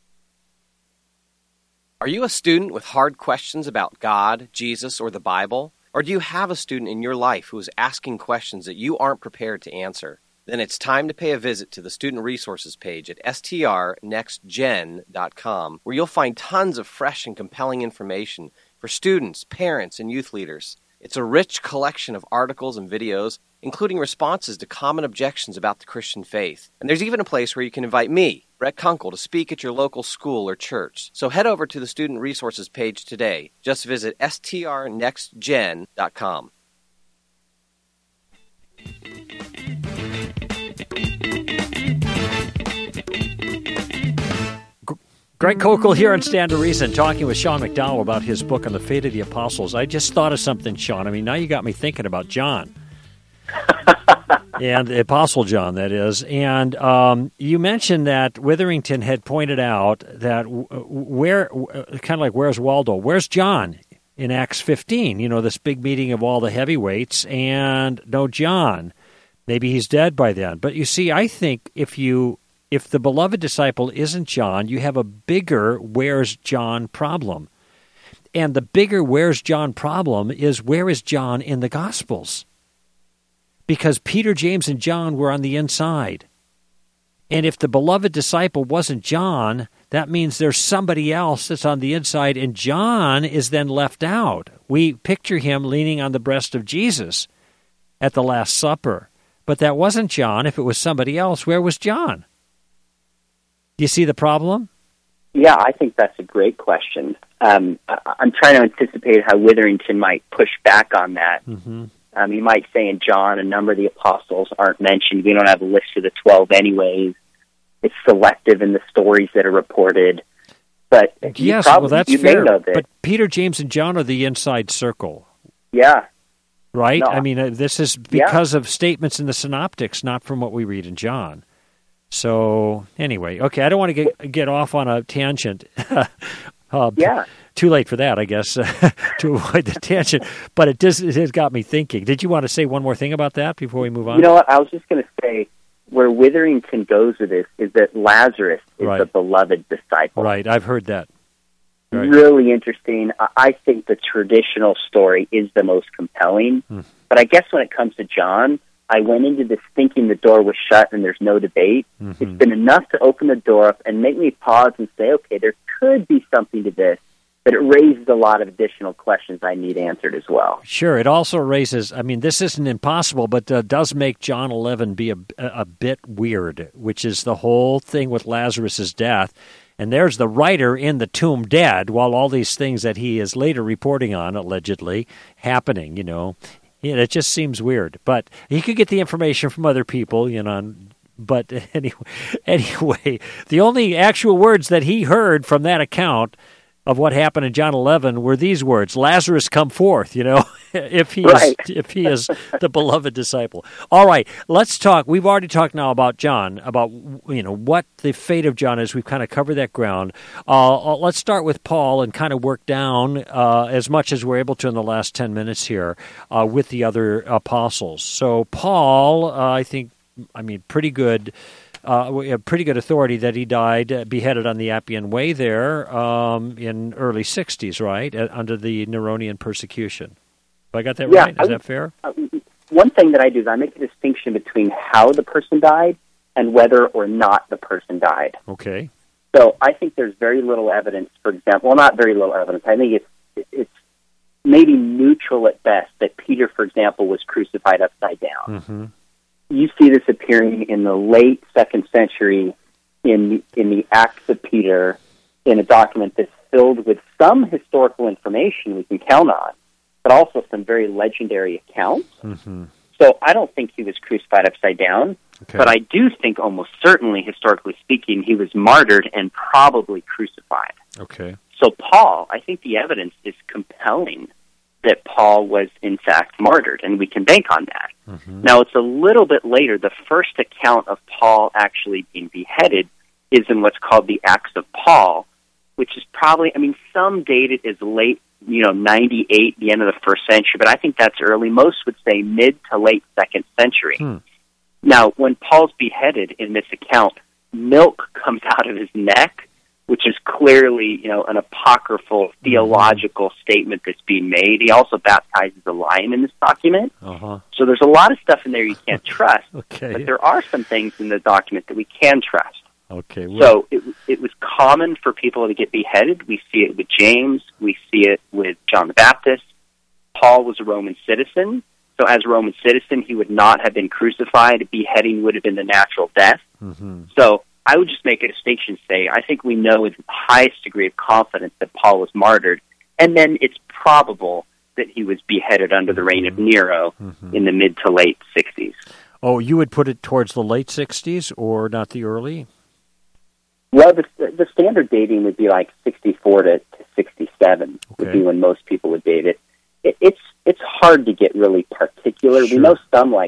Are you a student with hard questions about God, Jesus, or the Bible? Or do you have a student in your life who is asking questions that you aren't prepared to answer? Then it's time to pay a visit to the Student Resources page at S T R next gen dot com, where you'll find tons of fresh and compelling information for students, parents, and youth leaders. It's a rich collection of articles and videos, including responses to common objections about the Christian faith. And there's even a place where you can invite me, Brett Kunkel, to speak at your local school or church. So head over to the Student Resources page today. Just visit S T R next gen dot com. Greg Koukl here on Stand to Reason, talking with Sean McDowell about his book on the fate of the apostles. I just thought of something, Sean. I mean, now you got me thinking about John. And the Apostle John, that is. And um, you mentioned that Witherington had pointed out that w- where, w- kind of like, where's Waldo? Where's John in Acts fifteen? You know, this big meeting of all the heavyweights, and no John. Maybe he's dead by then. But you see, I think if you... If the beloved disciple isn't John, you have a bigger where's John problem. And the bigger where's John problem is where is John in the Gospels? Because Peter, James, and John were on the inside. And if the beloved disciple wasn't John, that means there's somebody else that's on the inside, and John is then left out. We picture him leaning on the breast of Jesus at the Last Supper. But that wasn't John. If it was somebody else, where was John? Do you see the problem? Yeah, I think that's a great question. Um, I, I'm trying to anticipate how Witherington might push back on that. Mm-hmm. Um, he might say in John, a number of the apostles aren't mentioned. We don't have a list of the twelve anyways. It's selective in the stories that are reported. But yes, probably, well, that's you fair. may know that, but Peter, James, and John are the inside circle. Yeah. Right? No. I mean, uh, this is because yeah. of statements in the synoptics, not from what we read in John. So, anyway, okay, I don't want to get get off on a tangent. uh, yeah. Too late for that, I guess, to avoid the tangent. But it, does, it has got me thinking. Did you want to say one more thing about that before we move on? You know what? I was just going to say, where Witherington goes with this is that Lazarus is right. the beloved disciple. Right, I've heard that. Right. Really interesting. I think the traditional story is the most compelling. Hmm. But I guess when it comes to John, I went into this thinking the door was shut and there's no debate. Mm-hmm. It's been enough to open the door up and make me pause and say, okay, there could be something to this, but it raises a lot of additional questions I need answered as well. Sure. It also raises, I mean, this isn't impossible, but uh, does make John eleven be a, a bit weird, which is the whole thing with Lazarus' death. And there's the writer in the tomb dead, while all these things that he is later reporting on, allegedly, happening, you know. Yeah, it just seems weird. But he could get the information from other people, you know. But anyway, anyway, the only actual words that he heard from that account of what happened in John eleven were these words: "Lazarus, come forth." You know, if he right. is if he is the beloved disciple. All right, let's talk. We've already talked now about John, about you know what the fate of John is. We've kind of covered that ground. Uh, let's start with Paul and kind of work down uh, as much as we're able to in the last ten minutes here uh, with the other apostles. So Paul, uh, I think, I mean, pretty good. uh, a pretty good authority that he died uh, beheaded on the Appian Way there um, in early sixties, right, uh, under the Neronian persecution. Have I got that yeah, right? Is I, that fair? Uh, one thing that I do is I make a distinction between how the person died and whether or not the person died. Okay. So I think there's very little evidence, for example, well, not very little evidence. I think it's it's maybe neutral at best that Peter, for example, was crucified upside down. Mm-hmm. You see this appearing in the late second century in in the Acts of Peter, in a document that's filled with some historical information we can count on, but also some very legendary accounts. Mm-hmm. So I don't think he was crucified upside down, okay. but I do think almost certainly, historically speaking, he was martyred and probably crucified. Okay. So Paul, I think the evidence is compelling that Paul was in fact martyred, and we can bank on that. Mm-hmm. Now, it's a little bit later. The first account of Paul actually being beheaded is in what's called the Acts of Paul, which is probably, I mean, some date it as late, you know, ninety-eight, the end of the first century, but I think that's early. Most would say mid to late second century. Hmm. Now, when Paul's beheaded in this account, milk comes out of his neck, which is clearly, you know, an apocryphal theological mm-hmm. statement that's being made. He also baptizes a lion in this document. Uh-huh. So there's a lot of stuff in there you can't trust, okay. but there are some things in the document that we can trust. Okay. Well, so it, it was common for people to get beheaded. We see it with James. We see it with John the Baptist. Paul was a Roman citizen. So as a Roman citizen, he would not have been crucified. Beheading would have been the natural death. Mm-hmm. So I would just make a distinction, say, I think we know with the highest degree of confidence that Paul was martyred, and then it's probable that he was beheaded under the reign of Nero mm-hmm. in the mid to late sixties. Oh, you would put it towards the late sixties or not the early? Well, the, the standard dating would be like sixty-four to, to sixty-seven okay. would be when most people would date it. it it's it's hard to get really particular. Sure. We know some, like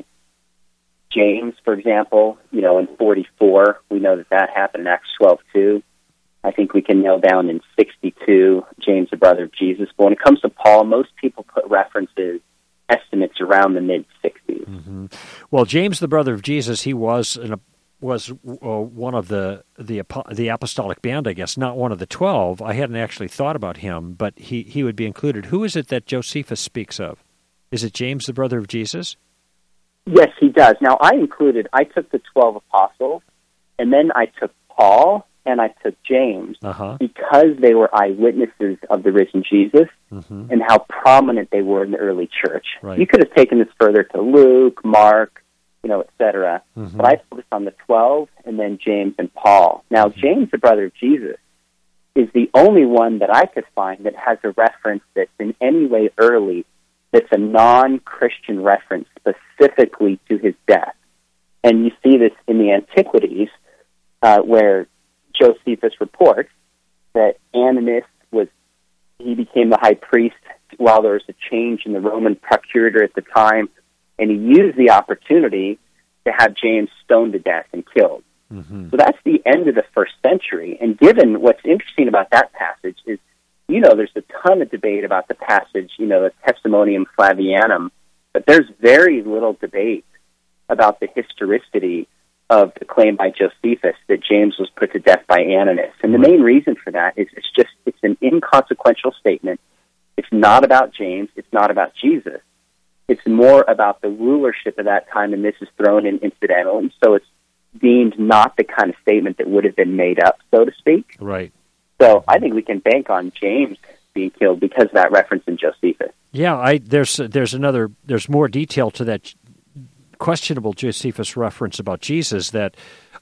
James, for example, you know, in forty-four, we know that that happened in Acts twelve two. I think we can nail down in sixty-two, James, the brother of Jesus. But when it comes to Paul, most people put references, estimates around the mid-sixties. Mm-hmm. Well, James, the brother of Jesus, he was an was uh, one of the the the apostolic band, I guess, not one of the twelve. I hadn't actually thought about him, but he, he would be included. Who is it that Josephus speaks of? Is it James, the brother of Jesus? Yes, he does. Now, I included, I took the twelve apostles, and then I took Paul, and I took James, uh-huh. because they were eyewitnesses of the risen Jesus, mm-hmm. and how prominent they were in the early church. Right. You could have taken this further to Luke, Mark, you know, et cetera. Mm-hmm. But I focused on the twelve, and then James and Paul. Now, mm-hmm. James, the brother of Jesus, is the only one that I could find that has a reference that's in any way early, that's a non-Christian reference specifically to his death. And you see this in the Antiquities, uh, where Josephus reports that Ananus was, he became the high priest while there was a change in the Roman procurator at the time, and he used the opportunity to have James stoned to death and killed. Mm-hmm. So that's the end of the first century. And given what's interesting about that passage is, you know, there's a ton of debate about the passage, you know, the Testimonium Flavianum, but there's very little debate about the historicity of the claim by Josephus that James was put to death by Ananus. And the main reason for that is it's just, it's an inconsequential statement. It's not about James. It's not about Jesus. It's more about the rulership of that time, and this is thrown in incidentally. So it's deemed not the kind of statement that would have been made up, so to speak. Right. So I think we can bank on James being killed because of that reference in Josephus. Yeah, I there's there's another there's more detail to that questionable Josephus reference about Jesus that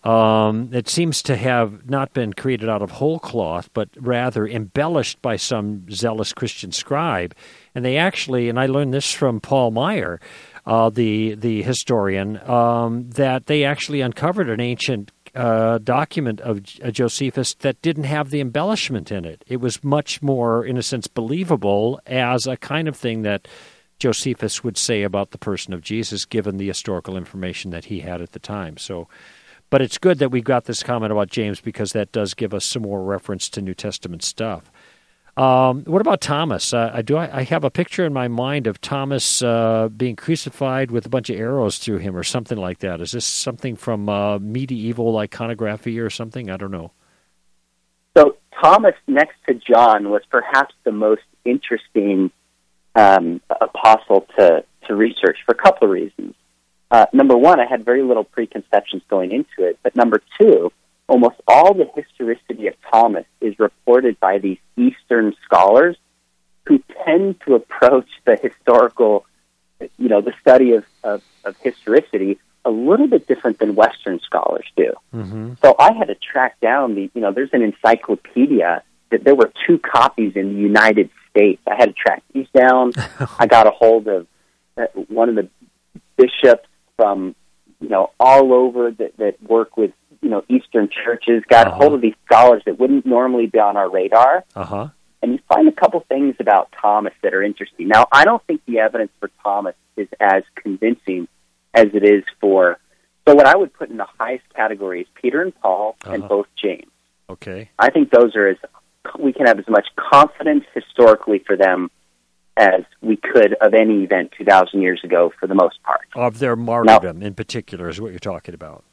um, it seems to have not been created out of whole cloth, but rather embellished by some zealous Christian scribe. And they actually, and I learned this from Paul Meyer, uh, the the historian, um, that they actually uncovered an ancient uh, document of uh, Josephus that didn't have the embellishment in it. It was much more, in a sense, believable as a kind of thing that Josephus would say about the person of Jesus, given the historical information that he had at the time. So, but it's good that we've got this comment about James because that does give us some more reference to New Testament stuff. Um, what about Thomas? Uh, I do. I, I have a picture in my mind of Thomas uh, being crucified with a bunch of arrows through him, or something like that. Is this something from uh, medieval iconography or something? I don't know. So Thomas, next to John, was perhaps the most interesting um, apostle to to research for a couple of reasons. Uh, number one, I had very little preconceptions going into it, but number two, almost all the historicity of Thomas is reported by these Eastern scholars who tend to approach the historical, you know, the study of, of, of historicity a little bit different than Western scholars do. Mm-hmm. So I had to track down the, you know, there's an encyclopedia that there were two copies in the United States. I had to track these down. I got a hold of uh, one of the bishops from, you know, all over that, that work with, you know, Eastern churches, got uh-huh. a hold of these scholars that wouldn't normally be on our radar. Uh-huh. And you find a couple things about Thomas that are interesting. Now, I don't think the evidence for Thomas is as convincing as it is for, so what I would put in the highest category is Peter and Paul uh-huh. and both James. Okay. I think those are as, we can have as much confidence historically for them as we could of any event two thousand years ago for the most part. Of their martyrdom now, in particular is what you're talking about.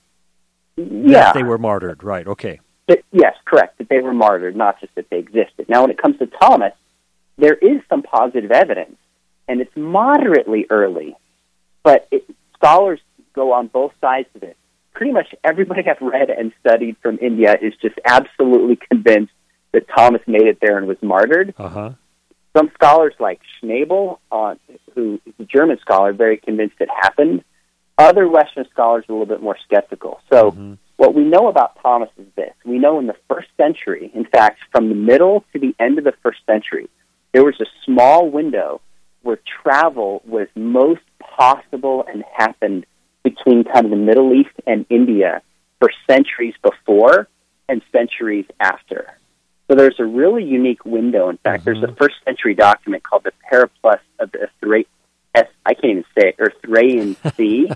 Yeah. That they were martyred, right, okay. But, yes, correct, that they were martyred, not just that they existed. Now, when it comes to Thomas, there is some positive evidence, and it's moderately early, but it, scholars go on both sides of it. Pretty much everybody I've read and studied from India is just absolutely convinced that Thomas made it there and was martyred. Uh-huh. Some scholars like Schnabel, uh, who is a German scholar, very convinced it happened. Other Western scholars are a little bit more skeptical. So mm-hmm. what we know about Thomas is this. We know in the first century, in fact, from the middle to the end of the first century, there was a small window where travel was most possible and happened between kind of the Middle East and India for centuries before and centuries after. So there's a really unique window. In fact, mm-hmm. there's a first century document called the Periplus of the Thra- I can't even say it, Erythraean Sea.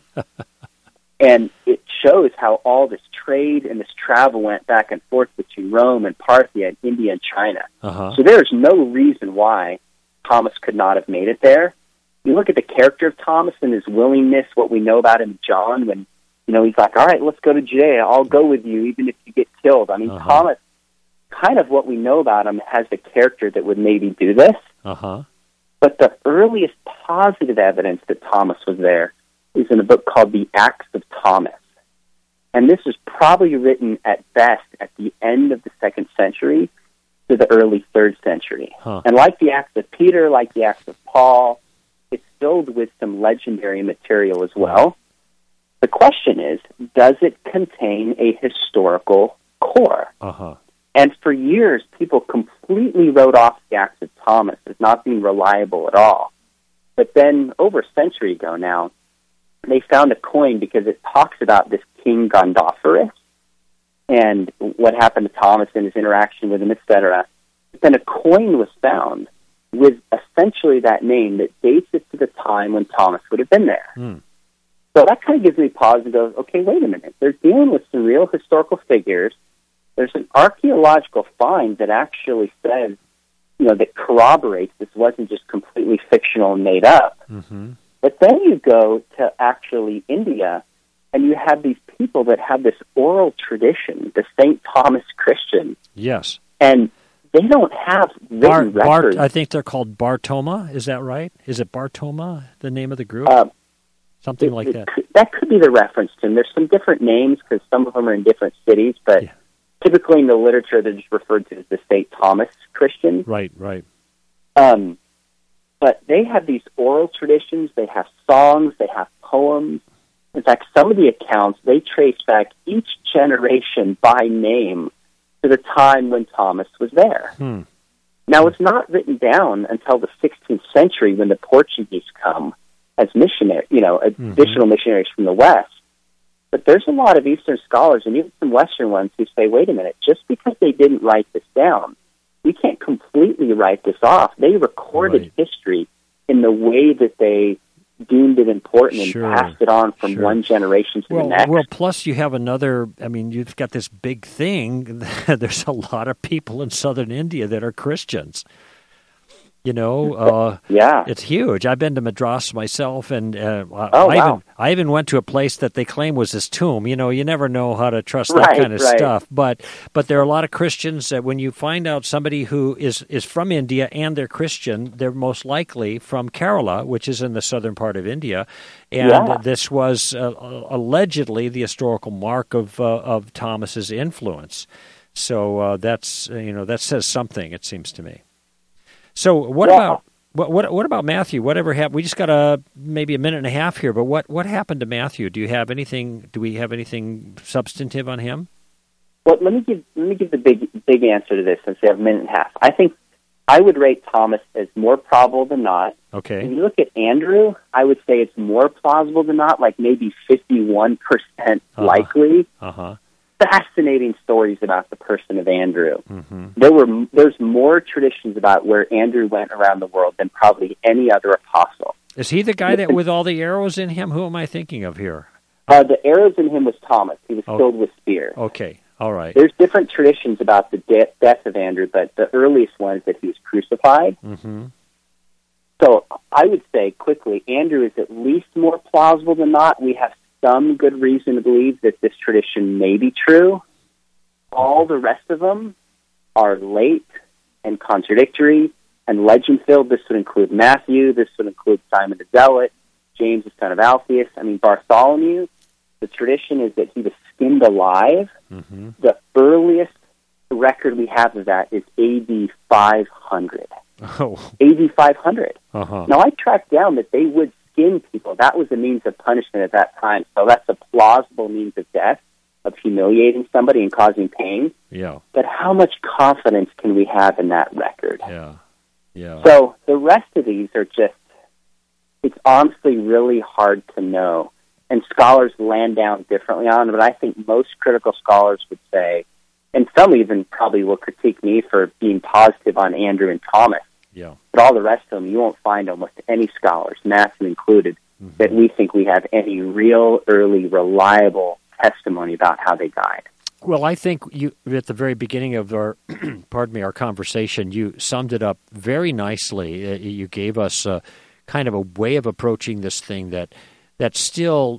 And it shows how all this trade and this travel went back and forth between Rome and Parthia and India and China. Uh-huh. So there's no reason why Thomas could not have made it there. You look at the character of Thomas and his willingness, what we know about him, John, when, you know, he's like, all right, let's go to Judea. I'll go with you, even if you get killed. I mean, uh-huh. Thomas, kind of what we know about him, has the character that would maybe do this. Uh-huh. But the earliest positive evidence that Thomas was there is in a book called The Acts of Thomas. And this was probably written at best at the end of the second century to the early third century. Huh. And like the Acts of Peter, like the Acts of Paul, it's filled with some legendary material as well. The question is, does it contain a historical core? Uh-huh. And for years, people completely wrote off the Acts of Thomas as not being reliable at all. But then, over a century ago now, they found a coin because it talks about this King Gondopharus and what happened to Thomas and his interaction with him, et cetera. But then a coin was found with essentially that name that dates it to the time when Thomas would have been there. Mm. So that kind of gives me pause and goes, okay, wait a minute. They're dealing with some real historical figures. There's an archaeological find that actually says, you know, that corroborates this wasn't just completely fictional and made up. Mm-hmm. But then you go to actually India, and you have these people that have this oral tradition, the Saint Thomas Christian. Yes. And they don't have written Bar, records. Bar, I think they're called Bartoma. Is that right? Is it Bartoma, the name of the group? Uh, Something it, like it that. Could, that could be the reference to them. There's some different names because some of them are in different cities, but Yeah. typically in the literature they're just referred to as the Saint Thomas Christian. Right, right. Um, but they have these oral traditions. They have songs. They have poems. In fact, some of the accounts, they trace back each generation by name to the time when Thomas was there. Hmm. Now, it's not written down until the sixteenth century when the Portuguese come as missionary, you know, additional mm-hmm. missionaries from the West. But there's a lot of Eastern scholars and even some Western ones who say, wait a minute, just because they didn't write this down, we can't completely write this off. They recorded right. history in the way that they deemed it important and Sure. passed it on from Sure. one generation to Well, the next. well, plus you have another, I mean, you've got this big thing. There's a lot of people in southern India that are Christians. You know, uh, yeah. it's huge. I've been to Madras myself, and uh, Oh, I, wow. even, I even went to a place that they claim was his tomb. You know, you never know how to trust that Right, kind of right. stuff. But but there are a lot of Christians that when you find out somebody who is, is from India and they're Christian, they're most likely from Kerala, which is in the southern part of India. And Yeah. this was uh, allegedly the historical mark of uh, of Thomas's influence. So uh, that's, uh, you know, that says something, it seems to me. So what Yeah. about what, what what about Matthew? Whatever happened? We just got a maybe a minute and a half here, but what, what happened to Matthew? Do you have anything? Do we have anything substantive on him? Well, let me give let me give the big big answer to this since we have a minute and a half. I think I would rate Thomas as more probable than not. Okay. When you look at Andrew, I would say it's more plausible than not, like maybe fifty-one percent Uh-huh. likely. Uh huh. Fascinating stories about the person of Andrew. Mm-hmm. There were there's more traditions about where Andrew went around the world than probably any other apostle. Is he the guy that with all the arrows in him? Who am I thinking of here? Uh, the arrows in him was Thomas. He was Oh. filled with spears. Okay. All right. There's different traditions about the de- death of Andrew, but the earliest one is that he was crucified. Mm-hmm. So I would say quickly, Andrew is at least more plausible than not. We have some good reason to believe that this tradition may be true. All the rest of them are late and contradictory and legend-filled. This would include Matthew. This would include Simon the Zealot, James the son of Alphaeus. I mean, Bartholomew, the tradition is that he was skinned alive. Mm-hmm. The earliest record we have of that is A D five hundred. Oh. A D five hundred. Uh-huh. Now, I tracked down that they would skin people. That was a means of punishment at that time. So that's a plausible means of death, of humiliating somebody and causing pain. Yeah. But how much confidence can we have in that record? Yeah. Yeah. So the rest of these are just, it's honestly really hard to know. And scholars land down differently on it, but I think most critical scholars would say, and some even probably will critique me for being positive on Andrew and Thomas, Yeah. but all the rest of them, you won't find almost any scholars, Matthew included, Mm-hmm. that we think we have any real, early, reliable testimony about how they died. Well, I think you at the very beginning of our, pardon me, our conversation, you summed it up very nicely. Uh, You gave us uh, kind of a way of approaching this thing that that still,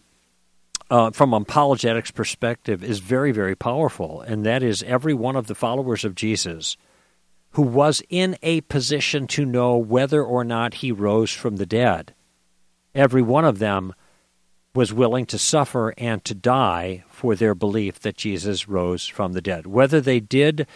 uh, from an apologetics perspective, is very, very powerful, and that is every one of the followers of Jesus who was in a position to know whether or not he rose from the dead. Every one of them was willing to suffer and to die for their belief that Jesus rose from the dead. Whether they did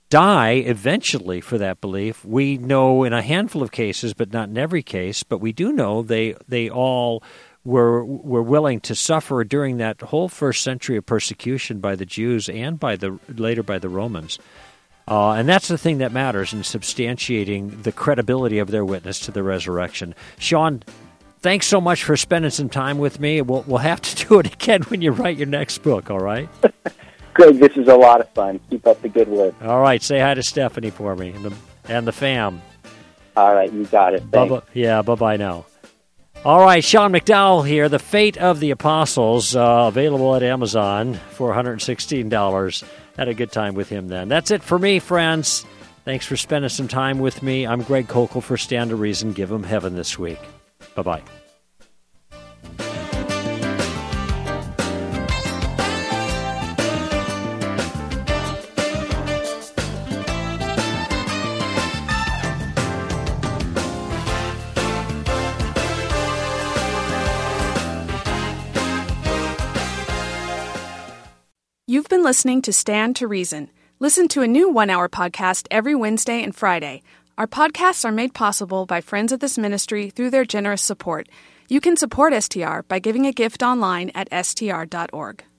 die eventually for that belief, we know in a handful of cases, but not in every case, but we do know they they all were were willing to suffer during that whole first century of persecution by the Jews and by the later by the Romans. Uh, and that's the thing that matters in substantiating the credibility of their witness to the resurrection. Sean, thanks so much for spending some time with me. We'll, we'll have to do it again when you write your next book, all right? Greg, this is a lot of fun. Keep up the good work. All right, say hi to Stephanie for me and the, and the fam. All right, you got it. Thanks. Bye-bye. Yeah, bye-bye now. All right, Sean McDowell here, The Fate of the Apostles, uh, available at Amazon for one hundred sixteen dollars. Had a good time with him then. That's it for me, friends. Thanks for spending some time with me. I'm Greg Kokel for Stand to Reason. Give 'em heaven this week. Bye-bye. You've been listening to Stand to Reason. Listen to a new one-hour podcast every Wednesday and Friday. Our podcasts are made possible by friends of this ministry through their generous support. You can support S T R by giving a gift online at S T R dot org.